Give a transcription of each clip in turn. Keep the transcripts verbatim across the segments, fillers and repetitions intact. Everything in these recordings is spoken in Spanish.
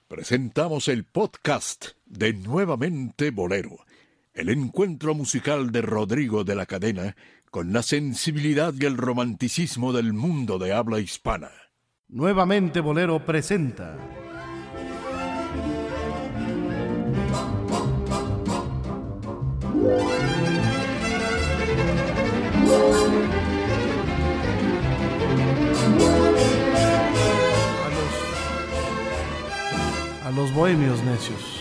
presentamos el podcast de Nuevamente Bolero, el encuentro musical de Rodrigo de la Cadena con la sensibilidad y el romanticismo del mundo de habla hispana. Nuevamente Bolero presenta a los bohemios necios.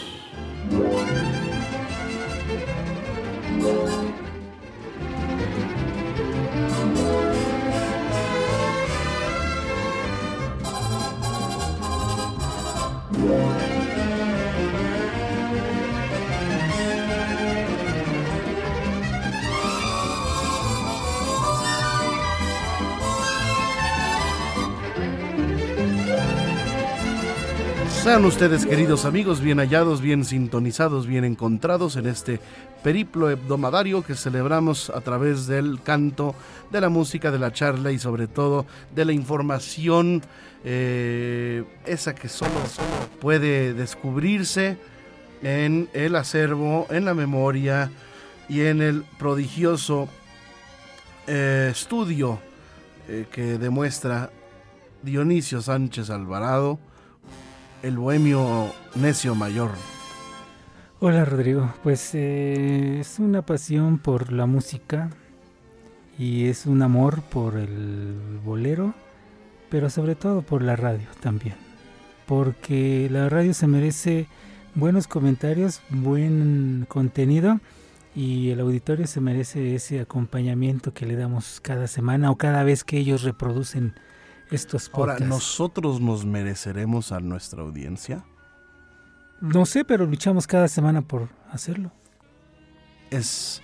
Sean ustedes, queridos amigos, bien hallados, bien sintonizados, bien encontrados en este periplo hebdomadario que celebramos a través del canto, de la música, de la charla y sobre todo de la información, eh, esa que solo, solo puede descubrirse en el acervo, en la memoria y en el prodigioso eh, estudio eh, que demuestra Dionisio Sánchez Alvarado, el bohemio necio mayor. Hola Rodrigo, pues eh, es una pasión por la música y es un amor por el bolero, pero sobre todo por la radio también, porque la radio se merece buenos comentarios, buen contenido y el auditorio se merece ese acompañamiento que le damos cada semana o cada vez que ellos reproducen estos podcasts. Ahora, ¿nosotros nos mereceremos a nuestra audiencia? No sé, pero luchamos cada semana por hacerlo. Es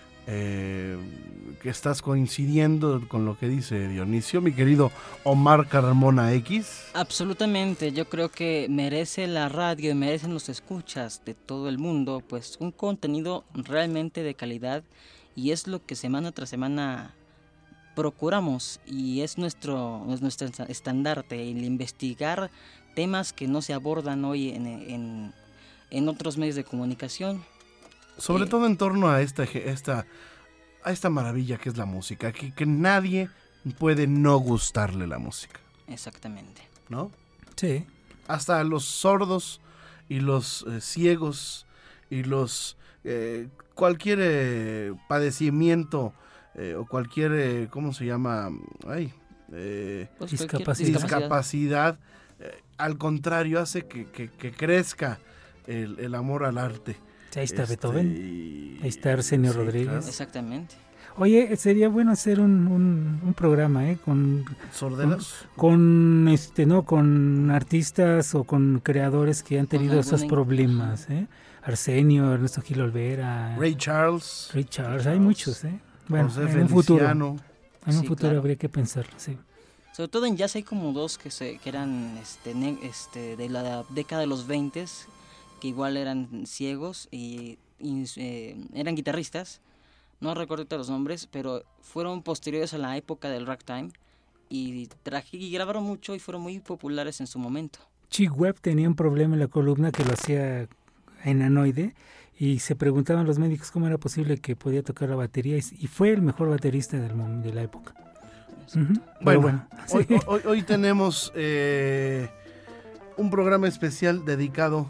eh, que estás coincidiendo con lo que dice Dionisio, mi querido Omar Carmona X. Absolutamente, yo creo que merece la radio y merecen los escuchas de todo el mundo, pues un contenido realmente de calidad, y es lo que semana tras semana procuramos, y es nuestro, es nuestro estandarte, el investigar temas que no se abordan hoy en, en, en otros medios de comunicación. Sobre eh, todo en torno a esta, esta, a esta maravilla que es la música, que, que nadie puede no gustarle la música. Exactamente. ¿No? Sí. Hasta los sordos y los eh, ciegos y los eh, cualquier eh, padecimiento Eh, o cualquier, eh, ¿cómo se llama? Ay, eh, Pues discapacidad. discapacidad, eh, al contrario, hace que, que, que crezca el, el amor al arte. Ahí está Este, Beethoven, y, ahí está Arsenio sí, Rodríguez. claro. Exactamente. Oye, sería bueno hacer un, un, un programa, ¿eh? Con, ¿Sordelos? con, este, no, con artistas o con creadores que han tenido esos algún- problemas, ¿eh? Arsenio, Ernesto Gil Olvera, Ray Charles. Ray Charles, hay muchos, ¿eh? Bueno, José en un futuro, Feliciano. en un Sí, futuro claro. habría que pensarlo, sí. Sobre todo en jazz hay como dos que se que eran este, ne- este de la década de los veinte, que igual eran ciegos y, y eh, eran guitarristas. No recuerdo ahorita los nombres, pero fueron posteriores a la época del ragtime y, traje, y grabaron mucho y fueron muy populares en su momento. Chick Webb tenía un problema en la columna que lo hacía enanoide y se preguntaban los médicos cómo era posible que podía tocar la batería y, y fue el mejor baterista del mom- de la época. Uh-huh. Bueno, bueno hoy, sí. hoy, hoy tenemos eh, un programa especial dedicado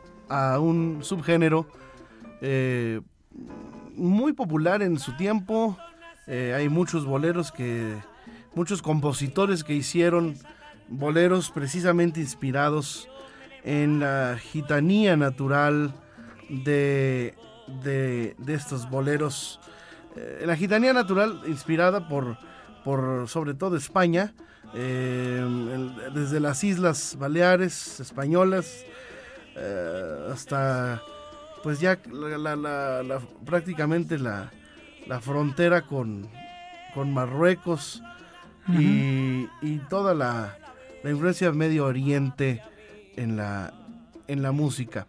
a un subgénero eh, muy popular en su tiempo. Eh, hay muchos boleros que, muchos compositores que hicieron boleros precisamente inspirados en la gitanía natural de, de, de estos boleros. Eh, la gitanía natural inspirada por, por sobre todo España, eh, el, desde las Islas Baleares españolas eh, hasta pues ya la, la, la, la, prácticamente la, la frontera con, con Marruecos. Uh-huh. y, y toda la, la influencia del Medio Oriente en la, en la música.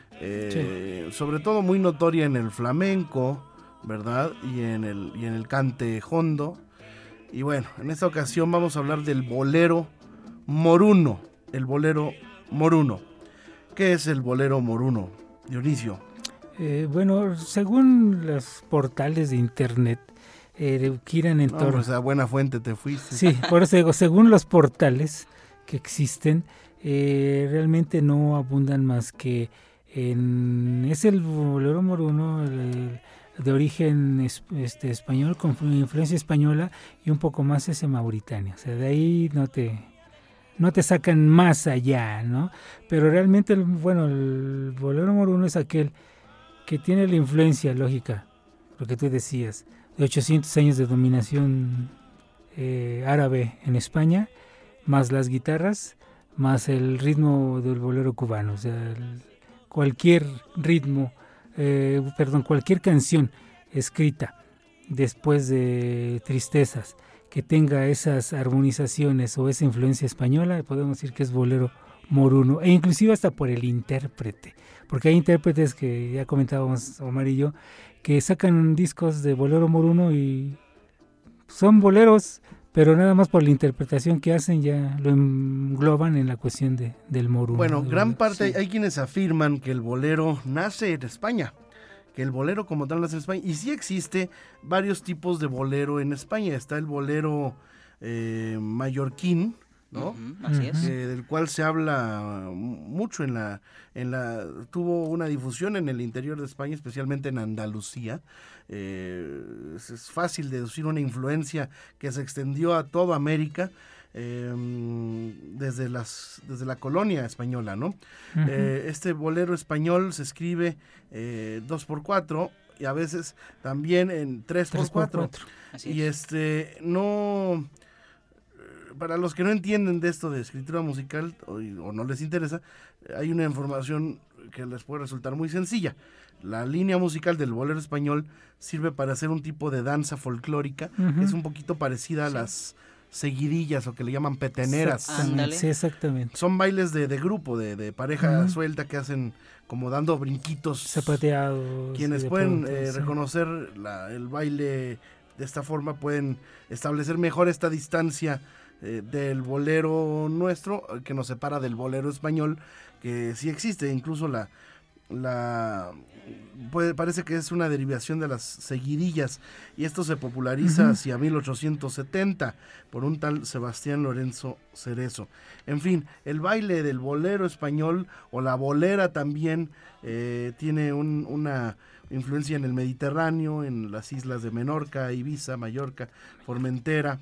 Eh, sí. Sobre todo muy notoria en el flamenco, ¿verdad? Y en el, y en el cante jondo. Y bueno, en esta ocasión vamos a hablar del bolero moruno, el bolero moruno. ¿Qué es el bolero moruno, Dionisio? Eh, bueno, según los portales de internet, eh, giran en No, torno... pues a buena fuente te fuiste. Sí, por eso digo, según los portales que existen, eh, realmente no abundan más que en... Es el bolero moruno el, de origen es, este, español, con influencia española, y un poco más ese mauritano. O sea, de ahí no te... no te sacan más allá, ¿no? Pero realmente, el, bueno, el bolero moruno es aquel que tiene la influencia lógica, lo que tú decías, de ochocientos años de dominación eh, árabe en España, más las guitarras, más el ritmo del bolero cubano. O sea, el, cualquier ritmo, eh, perdón, cualquier canción escrita después de tristezas, que tenga esas armonizaciones o esa influencia española, podemos decir que es bolero moruno, e inclusive hasta por el intérprete, porque hay intérpretes que ya comentábamos Omar y yo, que sacan discos de bolero moruno y son boleros, pero nada más por la interpretación que hacen ya lo engloban en la cuestión de, del moruno. Bueno, gran bolero. parte, Sí. hay quienes afirman que el bolero nace en España, que el bolero como tal nace en España, y sí existe varios tipos de bolero en España. Está el bolero eh, mallorquín, ¿no? Uh-huh, así Ujú. es. Eh, del cual se habla mucho en la, en la, tuvo una difusión en el interior de España, especialmente en Andalucía. Eh, es, es fácil deducir una influencia que se extendió a toda América. Eh, desde las desde la colonia española, ¿no? Ujú. Eh, este bolero español se escribe eh, dos por cuatro y a veces también en tres por Tres por cuatro. cuatro. Así Y es. este, no, para los que no entienden de esto de escritura musical o, o no les interesa, hay una información que les puede resultar muy sencilla. La línea musical del bolero español sirve para hacer un tipo de danza folclórica, Ujú. que es un poquito parecida a Sí. las seguidillas o que le llaman peteneras. Exactamente, Ándale. sí, exactamente. Son bailes de, de grupo, de, de pareja Ujú. suelta que hacen como dando brinquitos. Zapateados. Quienes y de pueden pronto, eh, sí. reconocer la- el baile de esta forma pueden establecer mejor esta distancia eh, del bolero nuestro, eh, que nos separa del bolero español, que sí existe, incluso la... la puede, parece que es una derivación de las seguidillas, y esto se populariza Ujú. hacia mil ochocientos setenta por un tal Sebastián Lorenzo Cerezo. En fin, el baile del bolero español o la bolera también eh, tiene un, una influencia en el Mediterráneo, en las islas de Menorca, Ibiza, Mallorca, Formentera,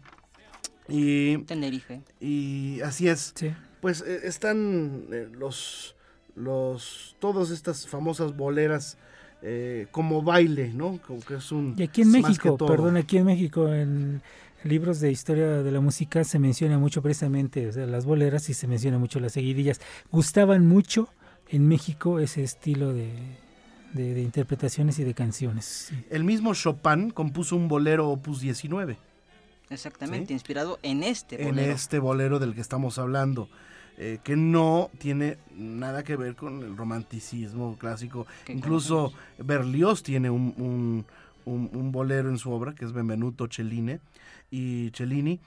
y, Tenerife. y así es. Sí. Pues eh, están eh, los los todas estas famosas boleras eh, como baile, ¿no? Como que es un Y aquí en es más México, que todo. perdón, aquí en México, en libros de historia de la música se menciona mucho precisamente, o sea, las boleras, y se menciona mucho las seguidillas. Gustaban mucho en México ese estilo de, de, de interpretaciones y de canciones. Sí. El mismo Chopin compuso un bolero opus diecinueve, Exactamente, Sí. inspirado en este en bolero. este bolero del que estamos hablando, eh, que no tiene nada que ver con el romanticismo clásico. Que Incluso conocemos. Berlioz tiene un, un, un, un bolero en su obra, que es Benvenuto Cellini, y Cellini,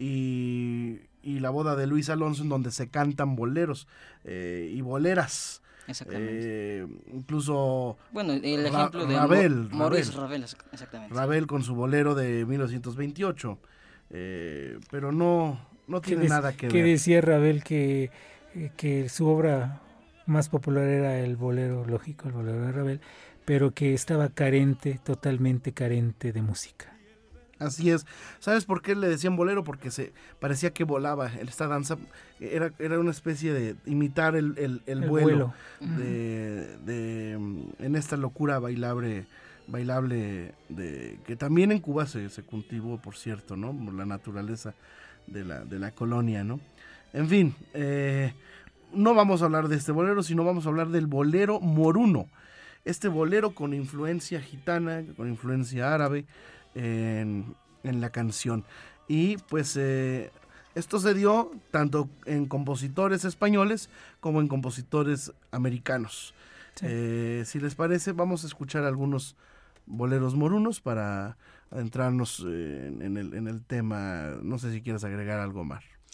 y, y La boda de Luis Alonso, en donde se cantan boleros eh, y boleras. Exactamente. Eh, incluso Bueno, el Ra- ejemplo de Ravel, Mo- Maurice Ravel. Ravel, exactamente. Ravel con su bolero de mil novecientos veintiocho, eh, pero no, no ¿Qué, tiene des- nada que qué ver. decía Ravel? Que, eh, que su obra más popular era el bolero, lógico, el bolero de Ravel, pero que estaba carente, totalmente carente de música. Así es. ¿Sabes por qué le decían bolero? Porque se parecía que volaba. Esta danza era, era una especie de imitar el, el, el El vuelo, vuelo. de, de, mm, en esta locura bailable, bailable de, que también en Cuba se, se cultivó, por cierto, ¿no? Por la naturaleza de la, de la colonia, ¿no? En fin, eh, no vamos a hablar de este bolero, sino vamos a hablar del bolero moruno. Este bolero con influencia gitana, con influencia árabe, En, en la canción. Y pues eh, esto se dio tanto en compositores españoles como en compositores americanos. Sí. Eh, si les parece, vamos a escuchar algunos boleros morunos para adentrarnos eh, en, en, el, en el tema. No sé si quieres agregar algo más.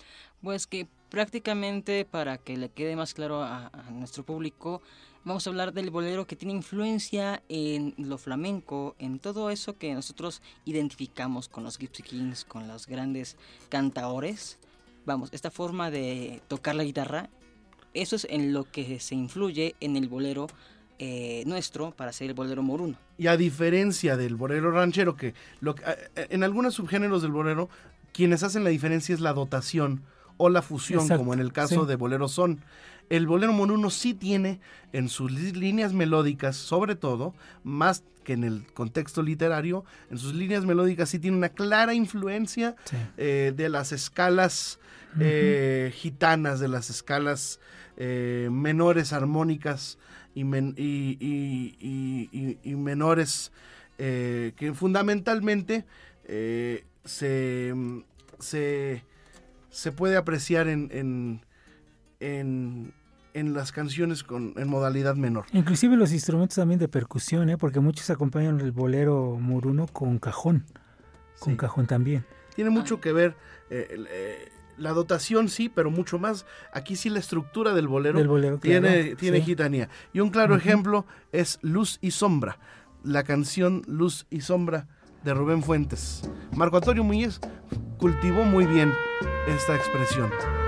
Pues que prácticamente, para que le quede más claro a, a nuestro público, vamos a hablar del bolero que tiene influencia en lo flamenco, en todo eso que nosotros identificamos con los Gypsy Kings, con los grandes cantaores. Vamos, esta forma de tocar la guitarra, eso es en lo que se influye en el bolero eh, nuestro para hacer el bolero moruno. Y a diferencia del bolero ranchero, que lo, en algunos subgéneros del bolero, quienes hacen la diferencia es la dotación o la fusión, exacto, como en el caso sí. de bolero son. El bolero moruno sí tiene en sus líneas melódicas, sobre todo, más que en el contexto literario, en sus líneas melódicas sí tiene una clara influencia sí. eh, de las escalas uh-huh. eh, gitanas, de las escalas eh, menores armónicas y, men, y, y, y, y, y menores eh, que fundamentalmente eh, se, se, se puede apreciar en... en, en en las canciones con en modalidad menor. Inclusive los instrumentos también de percusión, ¿eh? Porque muchos acompañan el bolero moruno con cajón, con sí. cajón también. Tiene mucho que ver, eh, eh, la dotación sí, pero mucho más, aquí sí la estructura del bolero, del bolero tiene, claro, tiene sí. gitanía. Y un claro uh-huh. ejemplo es Luz y Sombra, la canción Luz y Sombra de Rubén Fuentes. Marco Antonio Muñiz cultivó muy bien esta expresión.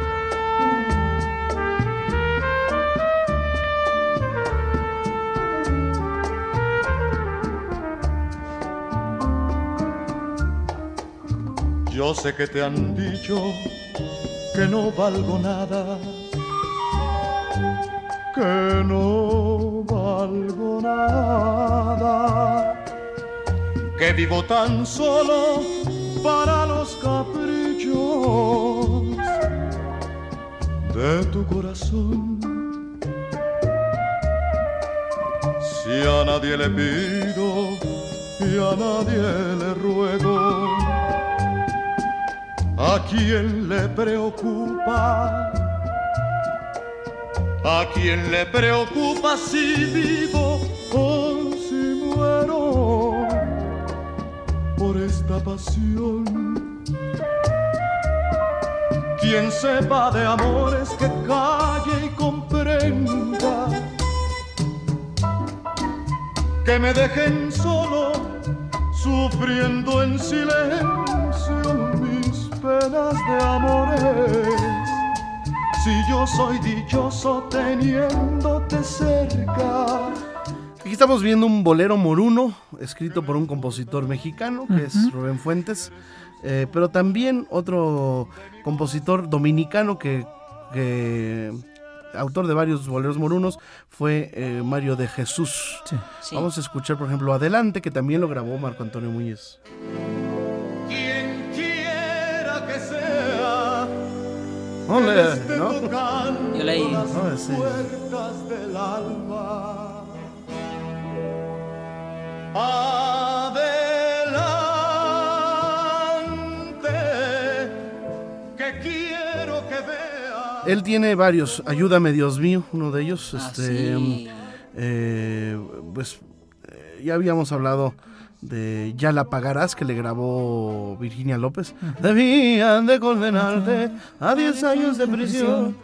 Yo sé que te han dicho que no valgo nada, que no valgo nada, que vivo tan solo para los caprichos de tu corazón. Si a nadie le pido y a nadie le ruego, ¿a quién le preocupa? ¿A quién le preocupa si vivo o si muero por esta pasión? Quien sepa de amores que calle y comprenda, que me dejen solo sufriendo en silencio mis penas de amores. Si yo soy dichoso teniéndote cerca. Aquí estamos viendo un bolero moruno, escrito por un compositor mexicano, que uh-huh. es Rubén Fuentes, eh, pero también otro compositor dominicano que, que autor de varios boleros morunos fue eh, Mario de Jesús. Sí. Sí. Vamos a escuchar, por ejemplo, Adelante, que también lo grabó Marco Antonio Muñiz. Quien quiera que sea, Ole, ¿no? Yo leí. Las no, sí. puertas del alma. Adelante, que quiero que vea. Él tiene varios, Ayúdame Dios mío, uno de ellos. Ah, este, sí. eh, pues eh, ya habíamos hablado de Ya la pagarás, que le grabó Virginia López. Uh-huh. Debían de condenarte a diez años de prisión.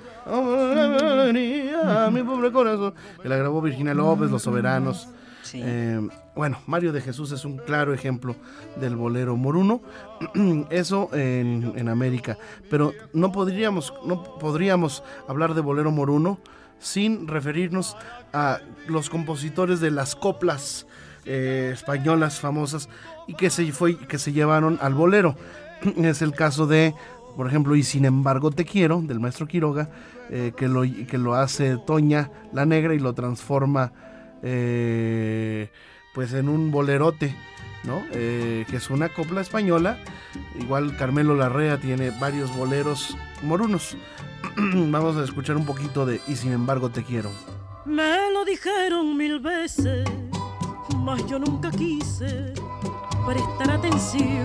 A mi pobre corazón. Que la grabó Virginia López, Los Soberanos. Sí. Eh, bueno, Mario de Jesús es un claro ejemplo del bolero moruno, eso en, en América, pero no podríamos, no podríamos hablar de bolero moruno sin referirnos a los compositores de las coplas eh, españolas famosas y que se, fue, que se llevaron al bolero. Es el caso de, por ejemplo, Y sin embargo te quiero, del maestro Quiroga, eh, que, lo, que lo hace Toña la Negra y lo transforma Eh, pues en un bolerote, ¿no? Eh, que es una copla española. Igual Carmelo Larrea tiene varios boleros morunos. Vamos a escuchar un poquito de Y sin embargo te quiero. Me lo dijeron mil veces, mas yo nunca quise prestar atención.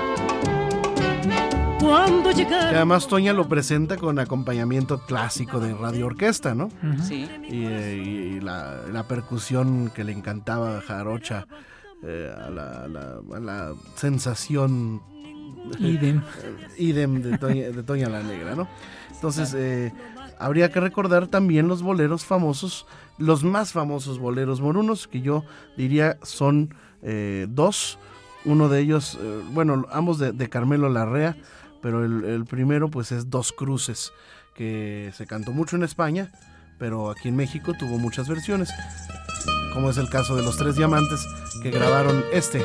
Cuando llegaron... Que además Toña lo presenta con acompañamiento clásico de radio orquesta, ¿no? Uh-huh. Sí. Y, y, y la, la percusión que le encantaba jarocha, eh, a, la, a, la, a la sensación Idem. Idem de Toña, de Toña la Negra, ¿no? Entonces, eh, habría que recordar también los boleros famosos, los más famosos boleros morunos, que yo diría son eh, dos. Uno de ellos, eh, bueno, ambos de, de Carmelo Larrea, pero el, el primero pues es Dos Cruces, que se cantó mucho en España, pero aquí en México tuvo muchas versiones, como es el caso de Los Tres Diamantes, que grabaron este.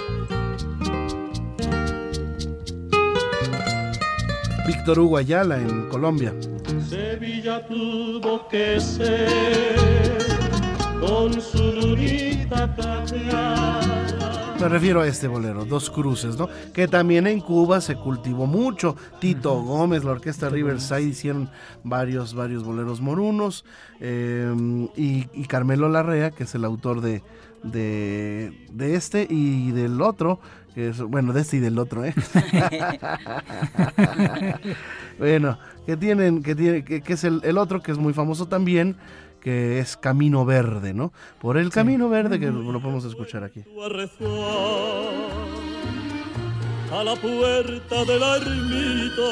Víctor Hugo Ayala en Colombia. Sevilla tuvo que ser con su lunita plateada. Me refiero a este bolero, Dos Cruces, ¿no? Que también en Cuba se cultivó mucho. Tito uh-huh. Gómez, la orquesta Riverside hicieron varios, varios boleros morunos. Eh, y, y Carmelo Larrea, que es el autor de, de, de este y del otro. Que es, bueno, de este y del otro, ¿eh? Bueno, que tienen, que tiene, que, que es el, el otro que es muy famoso también, que es Camino Verde, ¿no? Por el sí. Camino Verde, que lo podemos escuchar aquí. A la puerta de la ermita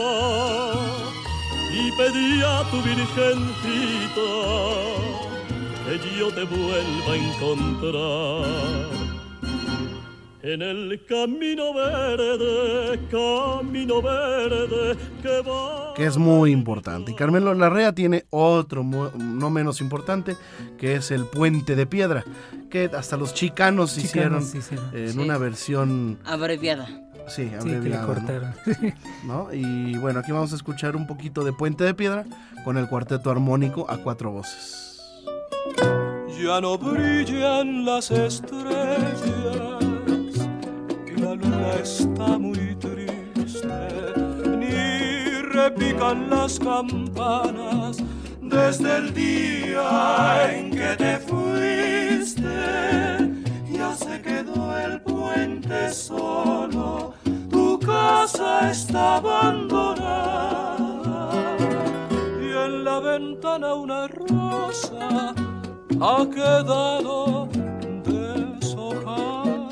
y pedí a tu virgencita que yo te vuelva a encontrar. En el camino verde, camino verde que va... Que es muy importante. Y Carmelo Larrea tiene otro muy, no menos importante, que es el Puente de Piedra, que hasta los chicanos, chicanos hicieron, hicieron eh, en sí. una versión... abreviada. Sí, abreviada. Sí, cortaron. ¿no? ¿no? Y bueno, aquí vamos a escuchar un poquito de Puente de Piedra con el cuarteto armónico a cuatro voces. Ya no brillan las estrellas, la luna está muy triste, ni repican las campanas desde el día en que te fuiste. Ya se quedó el puente solo, tu casa está abandonada y en la ventana una rosa ha quedado deshojada.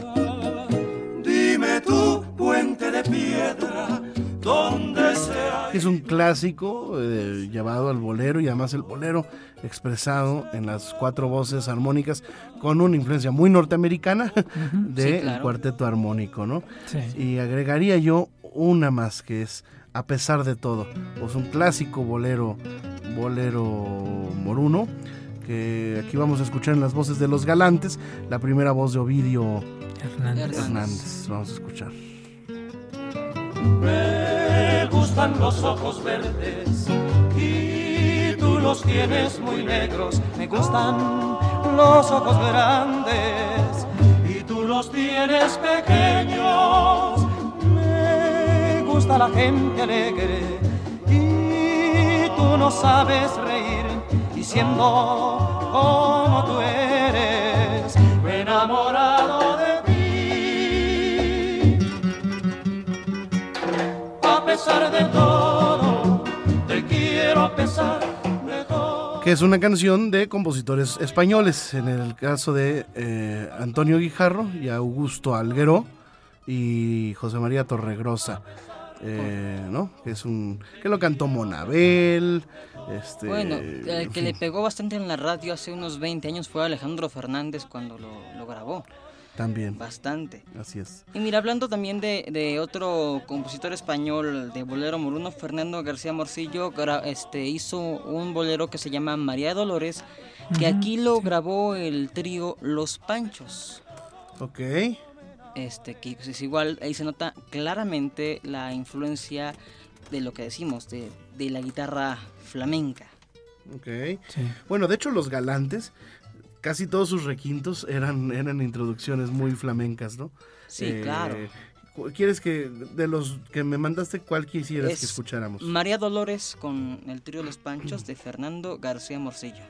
Dime tú, puente de piedra, ¿dónde se ha... Es un clásico eh, llevado al bolero, y además el bolero expresado en las cuatro voces armónicas con una influencia muy norteamericana uh-huh. del sí, claro. cuarteto armónico, ¿no? Sí. Y agregaría yo una más, que es A pesar de todo, pues un clásico bolero, bolero moruno, que aquí vamos a escuchar en las voces de Los Galantes, la primera voz de Ovidio Hernández. Hernández. Vamos a escuchar. Me gustan los ojos verdes y tú los tienes muy negros. Me gustan los ojos grandes y tú los tienes pequeños. Me gusta la gente alegre y tú no sabes reír. Y siendo como tú eres, me he enamorado de ti. A pesar de todo, te quiero a pesar de todo. Que es una canción de compositores españoles, en el caso de eh, Antonio Guijarro y Augusto Algueró y José María Torregrosa. Eh, ¿no? Que es un que lo cantó Monabel. Este, bueno, el que le pegó bastante en la radio hace unos veinte años fue Alejandro Fernández cuando lo, lo grabó. También. Bastante. Así es. Y mira, hablando también de, de otro compositor español de bolero moruno, Fernando García Morcillo, gra- este, hizo un bolero que se llama María Dolores, que uh-huh. aquí lo grabó el trío Los Panchos. Ok. Este, que es igual, ahí se nota claramente la influencia de lo que decimos, de, de la guitarra flamenca. Ok. Sí. Bueno, de hecho, Los Galantes, casi todos sus requintos eran, eran introducciones muy flamencas, ¿no? Sí, eh, claro. ¿Quieres que, de los que me mandaste, cuál quisieras es que escucháramos? María Dolores con el trío Los Panchos de Fernando García Morcillo.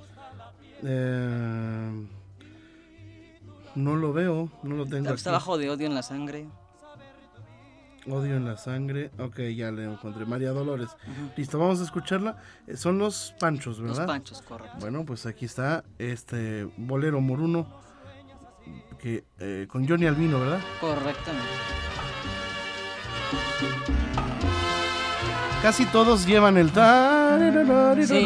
Eh... No lo veo, no lo tengo. Está abajo de Odio en la Sangre. Odio en la Sangre, ok, ya le encontré. María Dolores. Uh-huh. Listo, vamos a escucharla. Son Los Panchos, ¿verdad? Los Panchos, correcto. Bueno, pues aquí está este bolero moruno que, eh, con Johnny Albino, ¿verdad? Correctamente. Casi todos llevan el... Sí. Sí.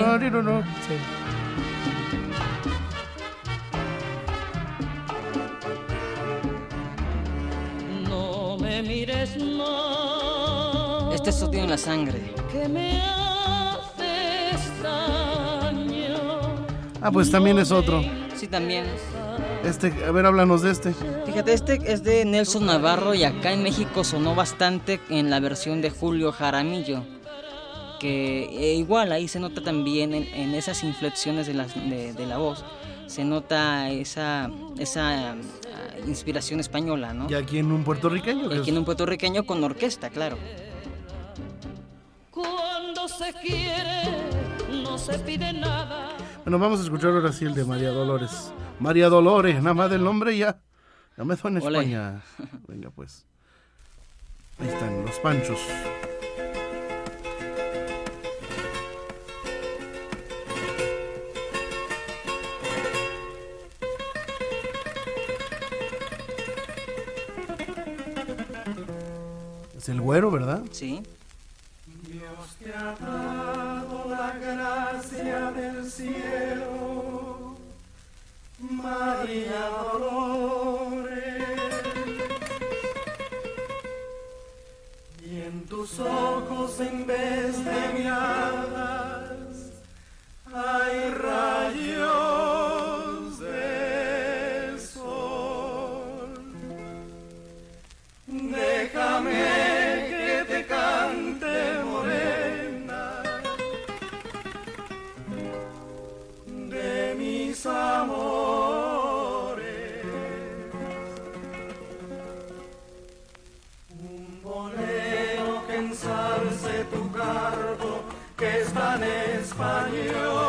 No me mires más. Este es Odio en la Sangre. Que me haces daño. Ah, pues también es otro. Sí, también. Este, a ver, háblanos de este. Fíjate, este es de Nelson Navarro y acá en México sonó bastante en la versión de Julio Jaramillo. Que eh, igual ahí se nota también en, en esas inflexiones de la, de, de la voz, se nota esa, esa uh, inspiración española, ¿no? Y aquí en un puertorriqueño. Y aquí en un puertorriqueño con orquesta, claro. Cuando se quiere, no se pide nada. Bueno, vamos a escuchar ahora sí el de María Dolores. María Dolores, nada más del nombre ya. Ya me suena en Olé. España. Venga, pues. Ahí están los Panchos. Es el Güero, ¿verdad? Sí. Dios te ha dado la gracia del cielo, María Dolores, y en tus ojos en vez de miradas hay rayos de sol. Déjame que te cante, morena, de mis amores. Un bolero que ensalce tu cargo, que es tan español.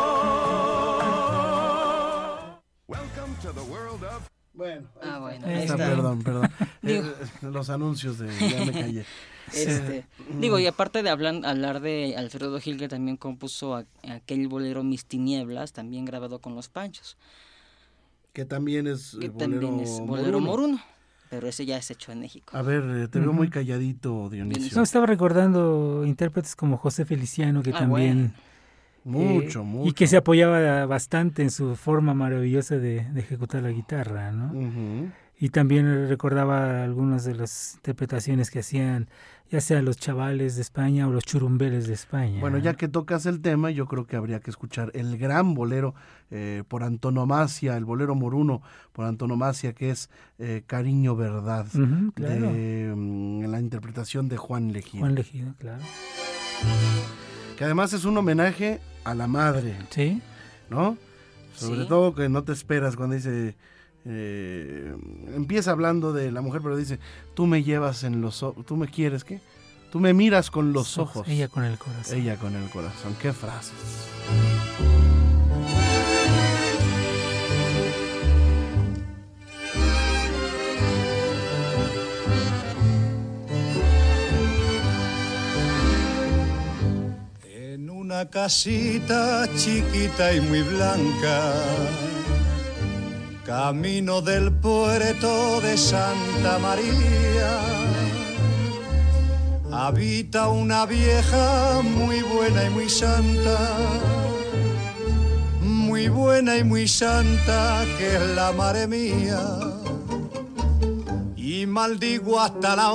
Welcome to the world of... Bueno, Ah, bueno, Ahí ahí está, está. perdón, perdón. Digo- Eh, los anuncios de ya me callé. Este, digo, y aparte de hablar, hablar de Alfredo Gil, que también compuso a- aquel bolero Mis Tinieblas, también grabado con los Panchos, Que también es que eh, bolero, también es bolero moruno. moruno, pero ese ya es hecho en México. A ver, eh, te veo muy calladito, Dionisio. No, estaba recordando intérpretes como José Feliciano, que Ah, también... Mucho, eh, mucho. Y que se apoyaba bastante en su forma maravillosa de, de ejecutar la guitarra, ¿no? Ujú. Y también recordaba algunas de las interpretaciones que hacían, ya sea los chavales de España o los churumbeles de España. Bueno, ya que tocas el tema, yo creo que habría que escuchar el gran bolero eh, por antonomasia, el bolero moruno por antonomasia, que es eh, Cariño Verdad, Ujú, claro. de mm, en la interpretación de Juan Legido, Juan Legido, claro. que además es un homenaje a la madre, Sí, ¿no? Sobre Sí. todo que no te esperas cuando dice... eh, empieza hablando de la mujer, pero dice, tú me llevas en los ojos, tú me quieres, ¿qué? Tú me miras con los ojos. Ella con el corazón. Ella con el corazón. Qué frases. En una casita chiquita y muy blanca, camino del puerto de Santa María, habita una vieja muy buena y muy santa, muy buena y muy santa, que es la madre mía, y maldigo hasta la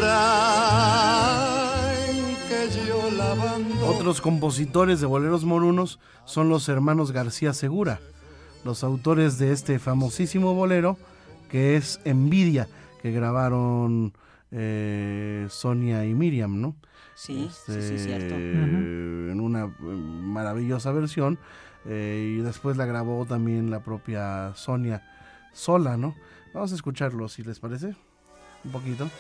hora en que yo la abandono. Otros compositores de boleros morunos son los hermanos García Segura, los autores de este famosísimo bolero que es Envidia, que grabaron eh, Sonia y Miriam, ¿no? Sí, Este, sí, sí, cierto. En una eh, maravillosa versión, eh, y después la grabó también la propia Sonia sola, ¿no? Vamos a escucharlo, si les parece, un poquito.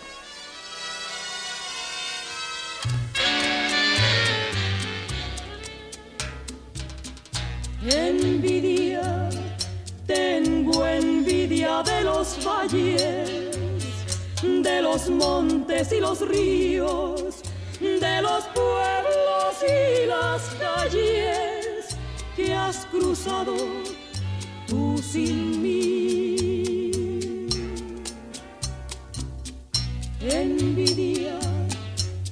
Envidia, tengo envidia de los valles, de los montes y los ríos, de los pueblos y las calles que has cruzado tú sin mí. Envidia,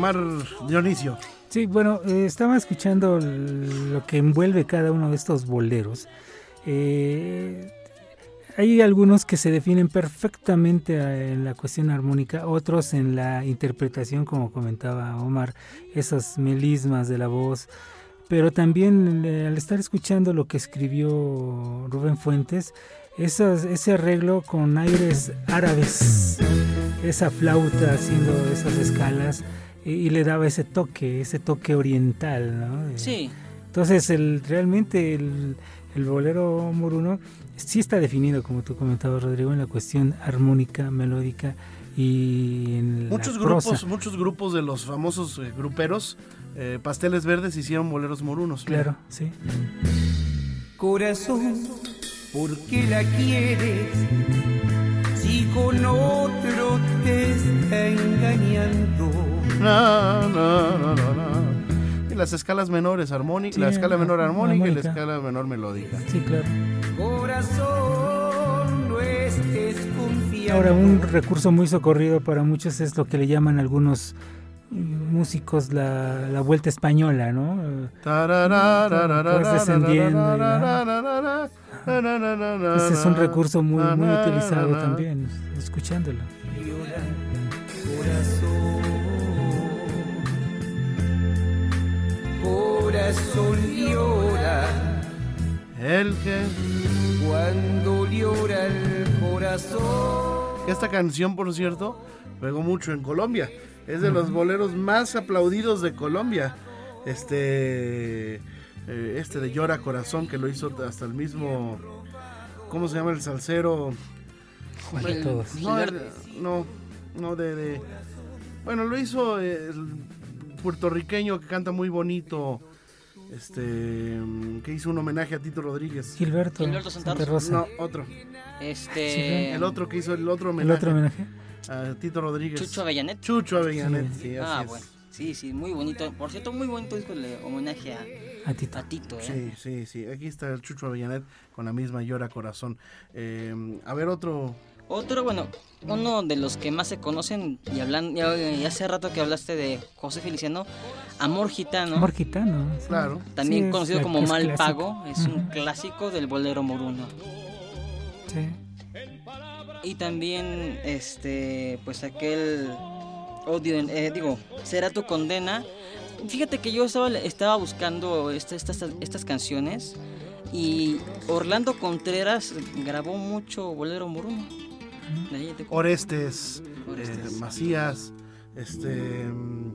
Omar Dionisio. Sí, bueno, eh, estaba escuchando lo que envuelve cada uno de estos boleros. Eh, hay algunos que se definen perfectamente en la cuestión armónica, otros en la interpretación, como comentaba Omar, esos melismas de la voz. Pero también eh, al estar escuchando lo que escribió Rubén Fuentes, esos, ese arreglo con aires árabes, esa flauta haciendo esas escalas, y, y le daba ese toque, ese toque oriental, ¿no? Sí. Entonces, el, realmente el, el bolero moruno sí está definido, como tú comentabas, Rodrigo, en la cuestión armónica, melódica y en muchos la grupos, prosa. muchos grupos de los famosos eh, gruperos, eh, Pasteles Verdes, hicieron boleros morunos. Claro, mira. sí. Corazón, ¿por qué la quieres? Si con otro te está engañando. No, no, no, no, no. Y las escalas menores armónicas, Sí, la escala la- menor armónica y la armónica. escala menor melódica. Sí, claro. Corazón, no estés confiando. Ahora, un recurso muy socorrido para muchos es lo que le llaman algunos mm, músicos la, la vuelta española, ¿no? Pues descendiendo y va. Ese es un recurso muy, muy utilizado también, escuchándolo. Llora, corazón, corazón llora. El que... Cuando llora el corazón. Esta canción, por cierto, pegó mucho en Colombia. Es de los boleros más aplaudidos de Colombia. Este, eh, este de Llora Corazón, que lo hizo hasta el mismo, ¿cómo se llama el salsero? ¿Cuál de todos? No, el- no, no de, de- bueno, lo hizo el puertorriqueño que canta muy bonito, este, que hizo un homenaje a Tito Rodríguez. Gilberto, Gilberto Santa Santa Rosa. Rosa. No, otro. Este. El otro que hizo el otro ¿El homenaje. otro homenaje? A Tito Rodríguez. Chucho Avellanet. Chucho Avellanet, sí, así Ah, es. bueno. Sí, sí, muy bonito. Por cierto, muy bonito disco de homenaje a, A Tito. a Tito, ¿eh? Sí, sí, sí. Aquí está el Chucho Avellanet con la misma Llora Corazón. Eh, a ver, otro. Otro, bueno, uno de los que más se conocen, y hablan, ya, ya hace rato que hablaste de José Feliciano, Amor Gitano, Amor Gitano. sí. Claro. también Sí, es conocido la- como es Mal clásico. Pago, es un Ujú. clásico del bolero moruno. Sí. Y también, este, pues aquel odio, en- eh, digo, Será tu condena. Fíjate que yo estaba, estaba buscando este- estas, estas canciones y Orlando Contreras grabó mucho bolero moruno. De ahí te- Orestes, Orestes. eh, Macías, este. mm,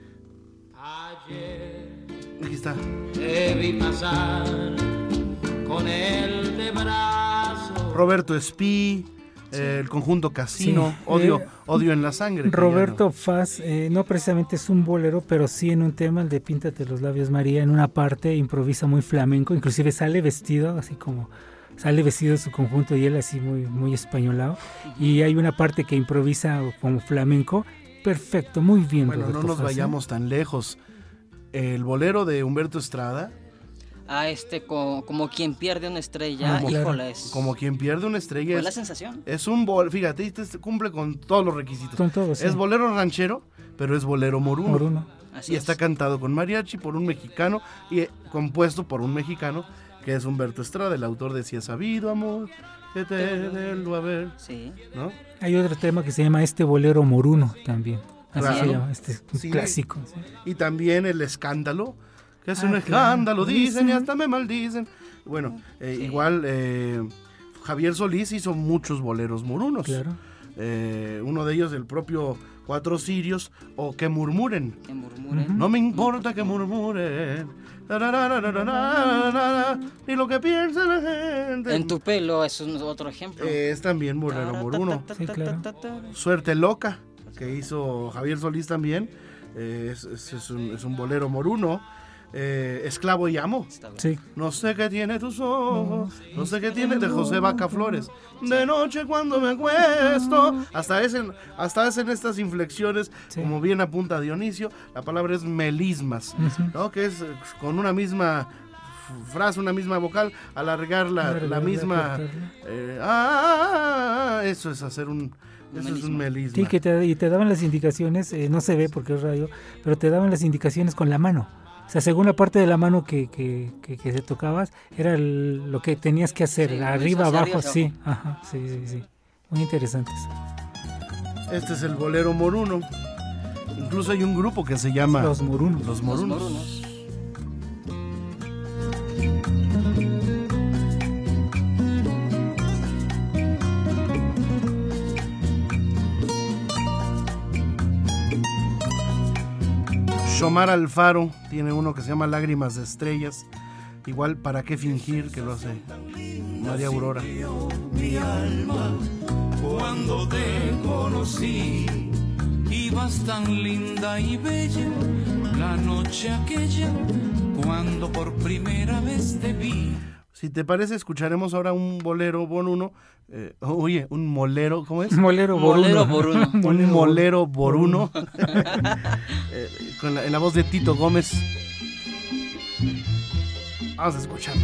Aquí está. Te vi pasar con él de brazo. Roberto Espí, eh, el conjunto Casino, Sí, odio, eh, odio en la sangre. que Roberto Faz, eh, no precisamente es un bolero, pero sí en un tema, el de Píntate los labios María, en una parte improvisa muy flamenco, inclusive sale vestido, así como sale vestido en su conjunto y él así muy, muy españolado, y hay una parte que improvisa como flamenco, perfecto, muy bien. ya no. Bueno, no Roberto nos Faz, ¿eh? vayamos tan lejos. El bolero de Humberto Estrada, Ah, este, co- como quien pierde una estrella, Ah, claro. híjole, es, como quien pierde una estrella, fue la es, sensación. es un bolero. Fíjate, este cumple con todos los requisitos. Con todo, sí. Es bolero ranchero, pero es bolero moruno. Moruno. Así Y es. está cantado con mariachi por un mexicano y eh, compuesto por un mexicano que es Humberto Estrada, el autor de Si has sabido, amor, que te debo haber, Sí. ¿no? Hay otro tema que se llama Este bolero moruno también. Así Claro. se llama, este es un Sí. clásico. sí. Y también El Escándalo, que es Ah, un claro. escándalo, dicen y Dicen. hasta me maldicen. Bueno, eh, Sí. igual eh, Javier Solís hizo muchos boleros morunos. Claro. Eh, uno de ellos, el propio Cuatro Cirios, o Que Murmuren. Que murmuren. Ujú. No me importa que murmuren, tarararararara, ni lo que piensa la gente. En tu pelo es un otro ejemplo. Eh, es también bolero moruno. Sí, claro. Suerte Loca, que hizo Javier Solís también, eh, es, es- es un, es un bolero moruno. Eh, Esclavo y Amo. Está bien. Sí. No sé qué tiene tus ojos, no sé qué tiene, de José Vaca Flores. De noche cuando me acuesto. Hasta es en, hasta es en estas inflexiones, Sí. como bien apunta Dionisio, la palabra es melismas, Ujú. ¿no? Que es eh, con una misma f- frase, una misma vocal, alargar la, la Alargarla, misma... cortarla. eh, ah, eso es hacer un, Eso es un melisma. Sí, que te, y te daban las indicaciones, eh, no se ve porque es radio, pero te daban las indicaciones con la mano. O sea, según la parte de la mano que, que, que, que te tocabas, era el, lo que tenías que hacer, Sí, arriba, hacia abajo, arriba, sí, ajá, sí, sí, sí. Muy interesantes. Este es el bolero moruno. Incluso hay un grupo que se llama Los Morunos. Los Morunos. Los morunos. Xomar Alfaro tiene uno que se llama Lágrimas de Estrellas. Igual, ¿para qué fingir? Que lo hace María Aurora. Mi alma, cuando te conocí, ibas tan linda y bella, la noche aquella, cuando por primera vez te vi. Si te parece, escucharemos ahora un bolero boruno. Eh, oye, un molero, ¿cómo es? Molero boruno. Molero boruno. Un molero boruno. eh, con la, en la voz de Tito Gómez. Vamos a escucharlo.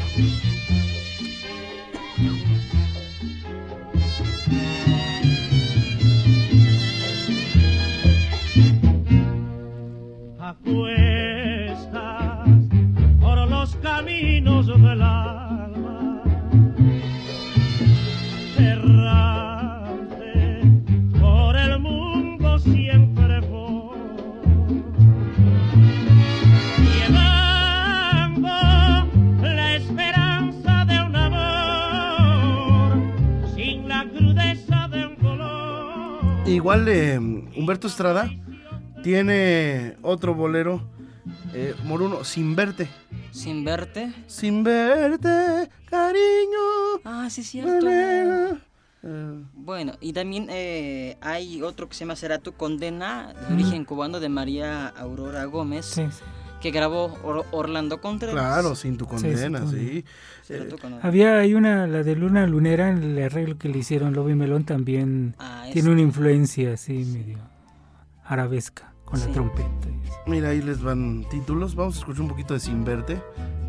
Acuestas por los caminos del alma, errante por el mundo siempre voy, llevando la esperanza de un amor sin la crudeza de un color. Igual eh, Humberto Estrada tiene otro bolero eh, moruno, Sin Verte. Sin verte. Sin verte, cariño. Ah, sí, cierto. Eh, Bueno, y también eh, hay otro que se llama Será tu condena, de Mm. origen cubano, de María Aurora Gómez, Sí, sí. que grabó Or- Orlando Contreras. claro, Sin tu condena, Sí, sí, sí. Será Eh, tu condena. Había hay una, la de Luna Lunera, en el arreglo que le hicieron Lobo y Melón también Ah, tiene es- una influencia así medio arabesca con Sí. la trompeta. y eso. Mira, ahí les van títulos. Vamos a escuchar un poquito de Sin Verte.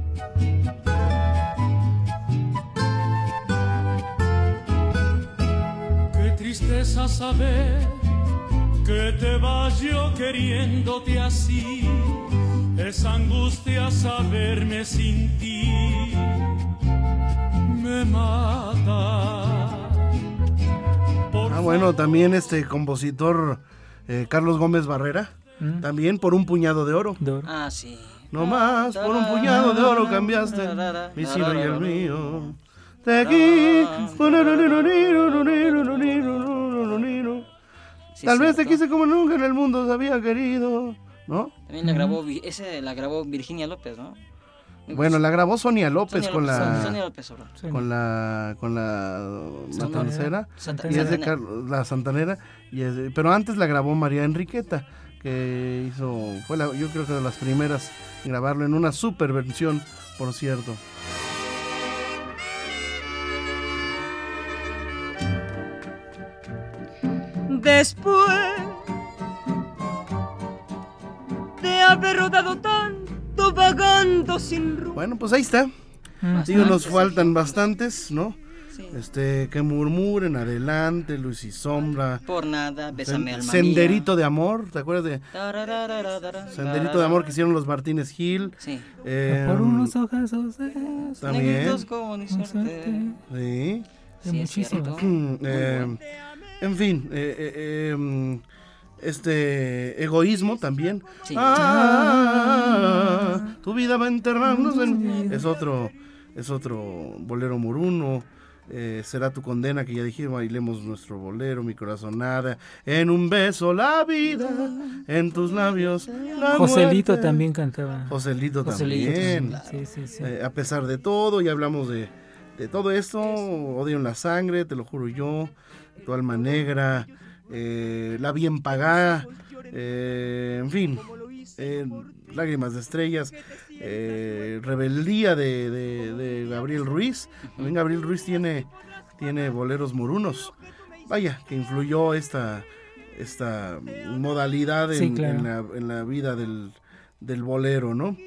Qué tristeza saber que te vas yo queriéndote así. Es angustia saberme sin ti. Me mata. Por Ah, bueno, también este compositor eh, Carlos Gómez Barrera. ¿Mm? También Por un puñado de oro. De oro. Ah, sí. No más, por un puñado de oro cambiaste mi cielo y el mío. De aquí. Sí, Tal vez te cierto. quise como nunca en el mundo se había querido. ¿No? También la grabó, Vi- ese la grabó Virginia López, ¿no? Bueno, la grabó Sonia López Sonia con López, la Sonia López, perdón. Sí. con la con la Santanera. matancera Santa- y es de Santanera. Car- la Santanera y es de- pero antes la grabó María Enriqueta, que hizo fue la, yo creo que de las primeras en grabarlo en una super versión, por cierto. Después de haber rodado tanto vagando sin rumbo. Bueno, pues ahí está. Mm. Digo, nos sí. faltan bastantes, ¿no? Sí. Este, que murmuren, adelante, Luz y Sombra, Por nada, bésame Sen- alma Senderito mía. de Amor, ¿te acuerdas de Tararararara, Senderito de Amor que hicieron los Martínez Gil? Sí. Eh, Por unos ojazos de, También. Negritos como ni con suerte. suerte, Sí. de Sí, es muchísimas. cierto. Mm, eh, bueno. en fin, eh, eh, eh, mm, este egoísmo también. Sí. Ah, tu vida va enterrándose en- es otro, es otro bolero moruno. Eh, será tu condena, que ya dijimos, bailemos nuestro bolero, mi corazonada, en un beso la vida, en tus labios la Joselito muerte. también cantaba. Joselito Joselito también. también, sí, sí, sí. Eh, a pesar de todo, ya hablamos de, de todo esto, Odio en la sangre, te lo juro yo, Tu alma negra, eh, La bien pagada, eh, en fin, eh, Lágrimas de estrellas, eh, Rebeldía de, de- de Gabriel Ruiz. También Gabriel Ruiz tiene, tiene boleros morunos. Vaya, que influyó esta, esta modalidad en, Sí, claro. en la, en la vida del, del bolero, ¿no?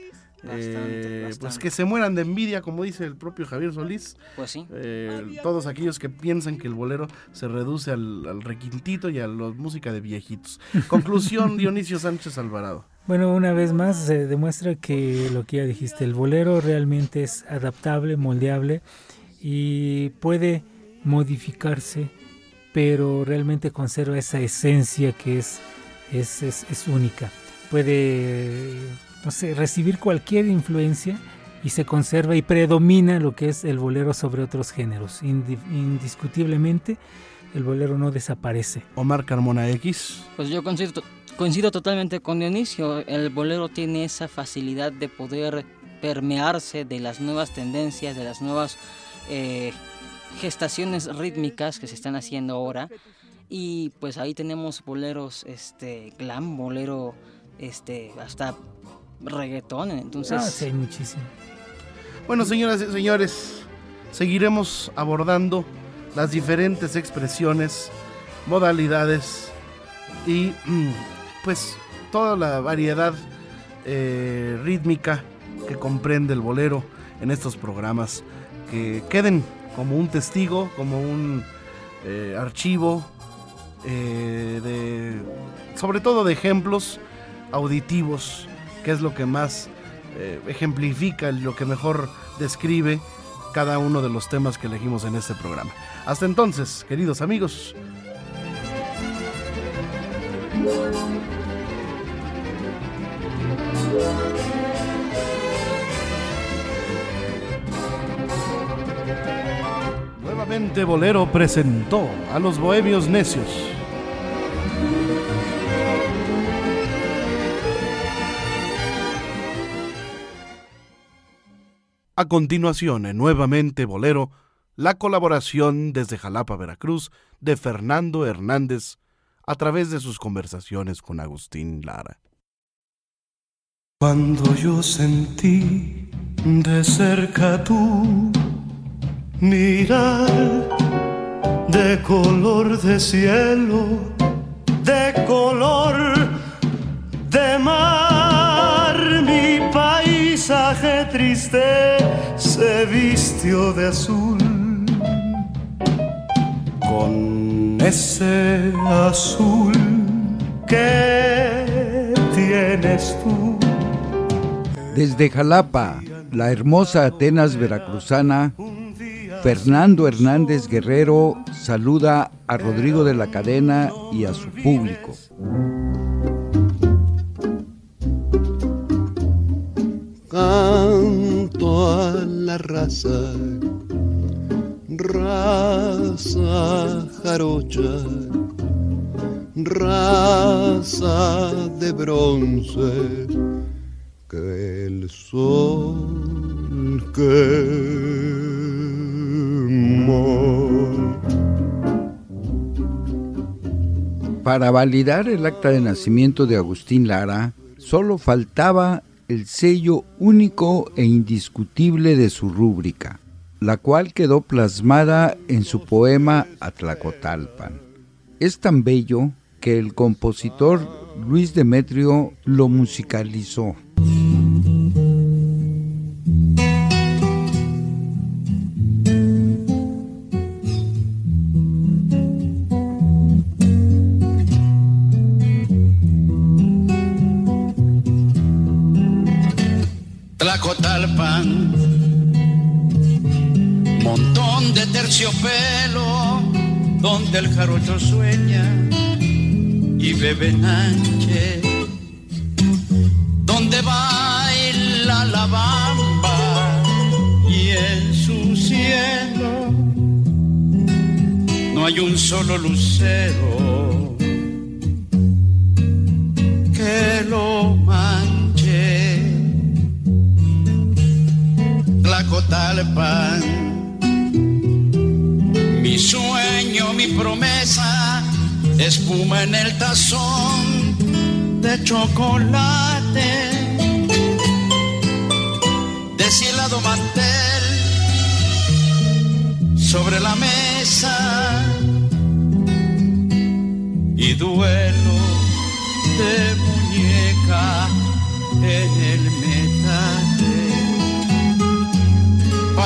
Bastante, eh, bastante. Pues que se mueran de envidia, como dice el propio Javier Solís. Pues sí. Eh, todos aquellos que piensan que el bolero se reduce al, al requintito y a la música de viejitos. Conclusión, Dionisio Sánchez Alvarado. Bueno, una vez más se demuestra que lo que ya dijiste, el bolero realmente es adaptable, moldeable y puede modificarse, pero realmente conserva esa esencia que es, es, es, es única. Puede, no sé, recibir cualquier influencia y se conserva y predomina lo que es el bolero sobre otros géneros. Indi- indiscutiblemente, el bolero no desaparece. Omar Carmona X. Pues yo coincido, coincido totalmente con Dionisio. El bolero tiene esa facilidad de poder permearse de las nuevas tendencias, de las nuevas eh, gestaciones rítmicas que se están haciendo ahora. Y pues ahí tenemos boleros este, glam, bolero este, hasta reggaetón. Entonces, Ah, sí, hay muchísimo. Bueno, señoras y señores, seguiremos abordando las diferentes expresiones, modalidades y pues toda la variedad eh, rítmica que comprende el bolero en estos programas, que queden como un testigo, como un eh, archivo eh, de, sobre todo de ejemplos auditivos, que es lo que más eh, ejemplifica, lo que mejor describe cada uno de los temas que elegimos en este programa. Hasta entonces, queridos amigos. Nuevamente Bolero presentó a los Bohemios Necios. A continuación, en Nuevamente Bolero, la colaboración desde Jalapa, Veracruz, de Fernando Hernández, a través de sus conversaciones con Agustín Lara. Cuando yo sentí de cerca tu mirar de color de cielo, de color de mar, mi paisaje triste se vistió de azul. Con ese azul que tienes tú. Desde Jalapa, la hermosa Atenas veracruzana, Fernando Hernández Guerrero saluda a Rodrigo de la Cadena y a su público. Canto a la raza, raza jarocha, raza de bronce, que el sol quemó. Para validar el acta de nacimiento de Agustín Lara, solo faltaba el sello único e indiscutible de su rúbrica, la cual quedó plasmada en su poema Atlacotalpan. Es tan bello que el compositor Luis Demetrio lo musicalizó. Tlacotalpan, montón de terciopelo, donde el jarocho sueña y bebe nanche, donde baila la bamba y en su cielo no hay un solo lucero que lo manche. Tlacotalpan, mi sueño, mi promesa, espuma en el tazón de chocolate, deshilado mantel sobre la mesa y duelo de muñeca en el metal.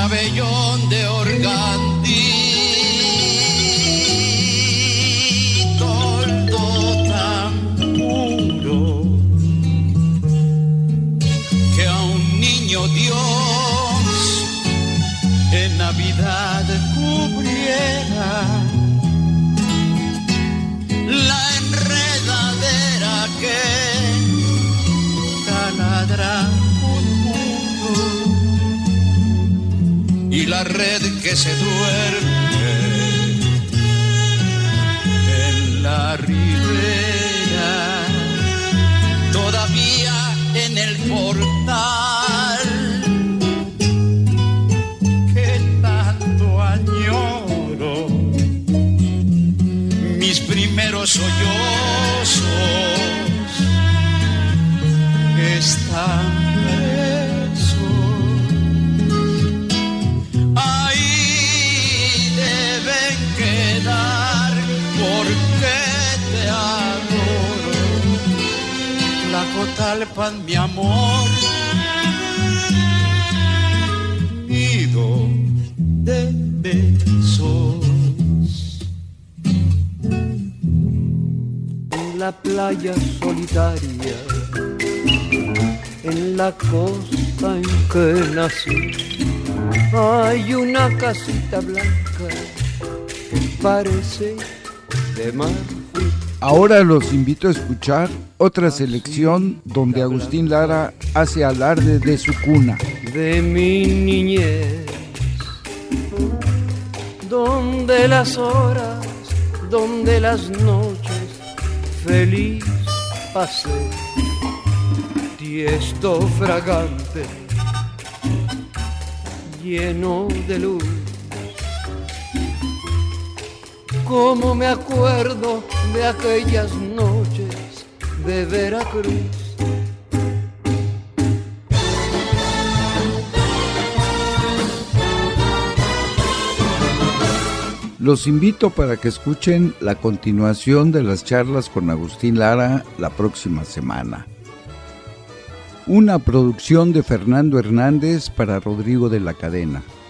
pabellón de organdí. Toldo tan puro que a un niño Dios en Navidad cubriera la enredadera que taladra un mundo y la red que se duerme en la ribera, todavía en el portal que tanto añoro, mis primeros sollozos están presos. Ahí deben quedar porque te adoro. Tlacotalpan, mi amor, nido de besos. En la playa solitaria, en la costa en que nací, hay una casita blanca que parece de mar. Ahora los invito a escuchar otra selección donde Agustín Lara hace alarde de su cuna. De mi niñez, donde las horas, donde las noches feliz pasé, tiesto fragante, lleno de luz. Cómo me acuerdo de aquellas noches de Veracruz. Los invito para que escuchen la continuación de las charlas con Agustín Lara la próxima semana. Una producción de Fernando Hernández para Rodrigo de la Cadena.